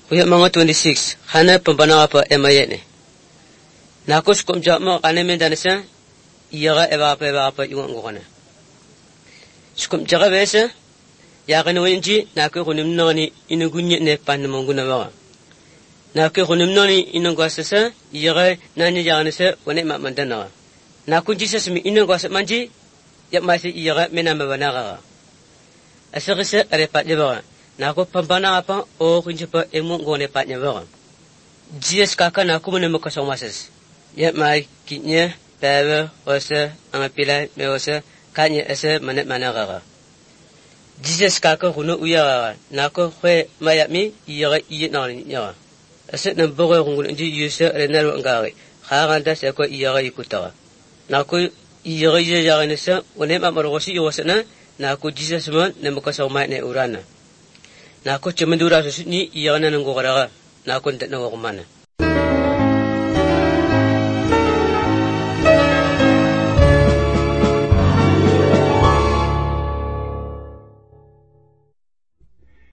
Kuya mga 26, hana pambana pa emayene. Nakos kumja mo kaneme danasa, iyaga eba pa yung angkona. Skum jaga besa, yakin wenji nakwe kunimno ni inugunye ne panamonguna baga. Nakwe kunimno ni inungwasasa, iyaga nani jaganasa wane mamandana. Nakun Jesus mi inungwasa manji, yap masih iyaga menamabanaga. Asakisa arepat jabaga. Nako pambana apa o kunjapa emu ngone patnya baga. Jesus kaka naku menemakasong masas. Yap mai kitnya Bebe, osa, angapila, me osa, kanya asa manet managaga. Jesus kaka kuno uyaga, nako kwe mayami, iyaga iyit na niya. Asa nambogo kung nji yusa renalo angari, kaganda sa ko iyaga ikutaga. Nako iyaga iyaga nasa, wane mamarosi iwasa na, nako Jesus man namakasawmay na urana. Nako chamandura sa ni iyaga na nangokaraga, nako ndat na wakumana.